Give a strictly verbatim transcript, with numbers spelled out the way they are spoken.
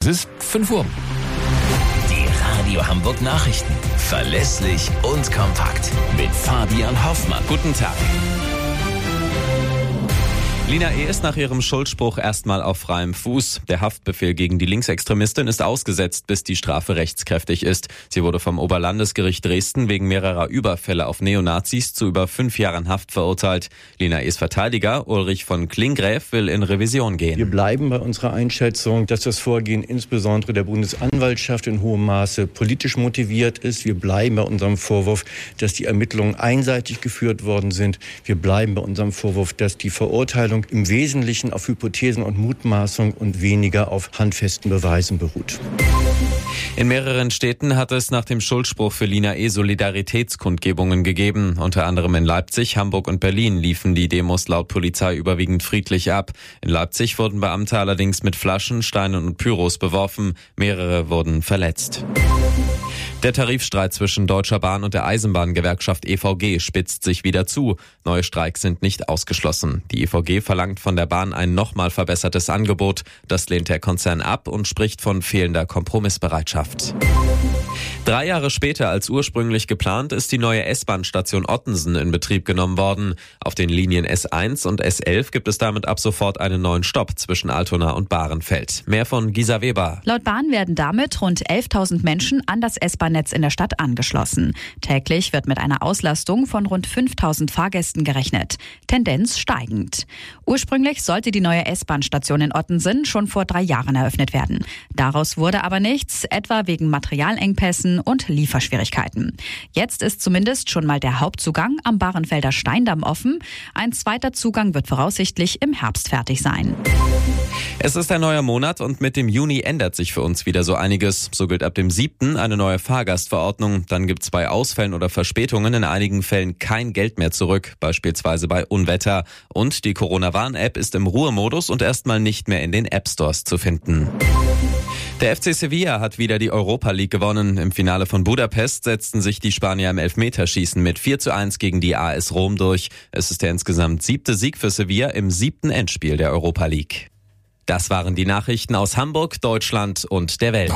ist fünf Uhr. Die Radio Hamburg Nachrichten. Verlässlich und kompakt. Mit Fabian Hoffmann. Guten Tag. Lina E. ist nach ihrem Schuldspruch erstmal auf freiem Fuß. Der Haftbefehl gegen die Linksextremistin ist ausgesetzt, bis die Strafe rechtskräftig ist. Sie wurde vom Oberlandesgericht Dresden wegen mehrerer Überfälle auf Neonazis zu über fünf Jahren Haft verurteilt. Lina E.s Verteidiger Ulrich von Klingräf will in Revision gehen. Wir bleiben bei unserer Einschätzung, dass das Vorgehen insbesondere der Bundesanwaltschaft in hohem Maße politisch motiviert ist. Wir bleiben bei unserem Vorwurf, dass die Ermittlungen einseitig geführt worden sind. Wir bleiben bei unserem Vorwurf, dass die Verurteilung im Wesentlichen auf Hypothesen und Mutmaßung und weniger auf handfesten Beweisen beruht. In mehreren Städten hat es nach dem Schuldspruch für Lina E. Solidaritätskundgebungen gegeben. Unter anderem in Leipzig, Hamburg und Berlin liefen die Demos laut Polizei überwiegend friedlich ab. In Leipzig wurden Beamte allerdings mit Flaschen, Steinen und Pyros beworfen. Mehrere wurden verletzt. Der Tarifstreit zwischen Deutscher Bahn und der Eisenbahngewerkschaft E V G spitzt sich wieder zu. Neue Streiks sind nicht ausgeschlossen. Die E V G verlangt von der Bahn ein nochmal verbessertes Angebot. Das lehnt der Konzern ab und spricht von fehlender Kompromissbereitschaft. Drei Jahre später als ursprünglich geplant ist die neue S-Bahn-Station Ottensen in Betrieb genommen worden. Auf den Linien S eins und S elf gibt es damit ab sofort einen neuen Stopp zwischen Altona und Bahrenfeld. Mehr von Gisa Weber. Laut Bahn werden damit rund elftausend Menschen an das S-Bahn-Netz in der Stadt angeschlossen. Täglich wird mit einer Auslastung von rund fünftausend Fahrgästen gerechnet. Tendenz steigend. Ursprünglich sollte die neue S-Bahn-Station in Ottensen schon vor drei Jahren eröffnet werden. Daraus wurde aber nichts, etwa wegen Materialengpässen und Lieferschwierigkeiten. Jetzt ist zumindest schon mal der Hauptzugang am Bahrenfelder Steindamm offen. Ein zweiter Zugang wird voraussichtlich im Herbst fertig sein. Es ist ein neuer Monat und mit dem Juni ändert sich für uns wieder so einiges. So gilt ab dem siebten eine neue Fahrgastverordnung. Dann gibt es bei Ausfällen oder Verspätungen in einigen Fällen kein Geld mehr zurück, beispielsweise bei Unwetter. Und die Corona-Warn-App ist im Ruhemodus und erstmal nicht mehr in den App-Stores zu finden. Der F C Sevilla hat wieder die Europa League gewonnen. Im Finale von Budapest setzten sich die Spanier im Elfmeterschießen mit vier zu eins gegen die A S Rom durch. Es ist der insgesamt siebte Sieg für Sevilla im siebten Endspiel der Europa League. Das waren die Nachrichten aus Hamburg, Deutschland und der Welt.